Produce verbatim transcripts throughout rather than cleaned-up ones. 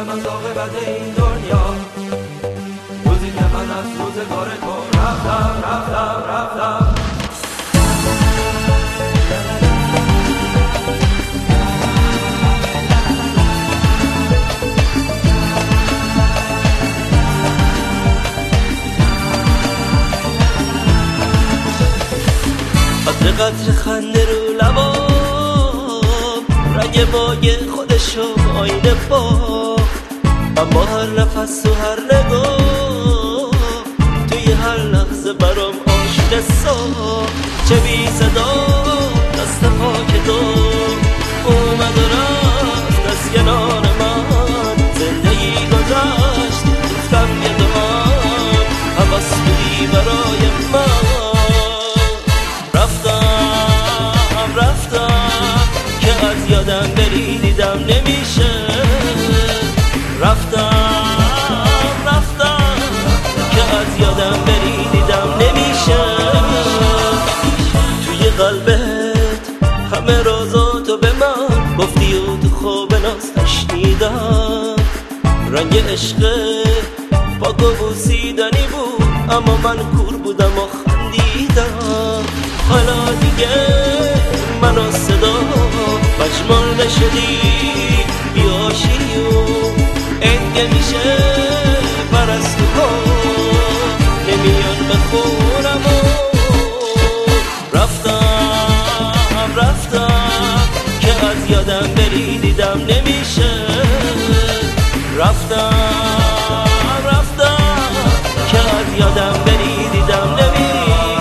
میگم از عاقبت این دنیا، روزی که من از روزگار تو رفتم رفتم رفتم. قطر قطر خنده رو لبام، رنگ مایه خودشو آینه با، اما هر نفس و هر نگاه توی هر لحظه برام آشنا سا. چه بی صدا دست پاک تو اومد و رفت از کنار من، زندگی گذشت گفتم یه دمان حواس بودی برای من. رفتم رفتم که از یادم بری دیدم نمیشه، رفتم رفتم که از یادم بری دیدم نمیشه. توی قلبت همه رازاتو به من گفتی و تو خواب ناز نشنیدم. رنگ عشق پاک و بوسیدنی بود اما من کور بودم و خندیدم. حالا دیگه من و صدا مجمال نشدی بیاشی و انگه میشه پرستو ها نمیان بخورم و رفتم رفتم که از یادم بری دیدم نمیشه، رفتم رفتم که از یادم بری دیدم نمیشه.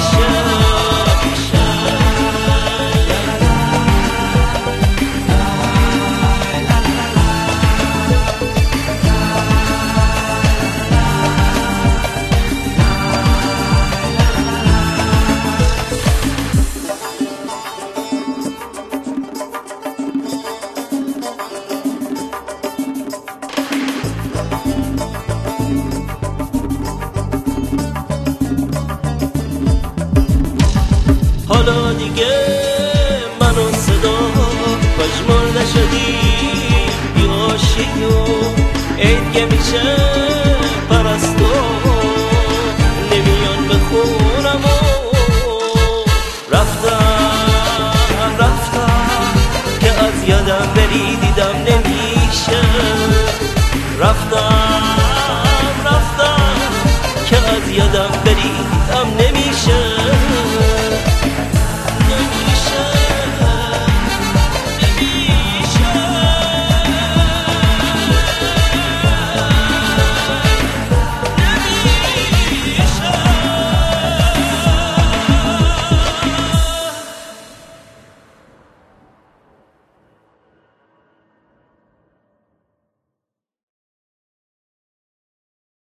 حالا دیگه من و صدا مجمال نشدی بیاشی و عید میشه پرستو نمیان بخونم و رفتم رفتم که از یادم بری دیدم نمیشه، رفتم رفتم که از یادم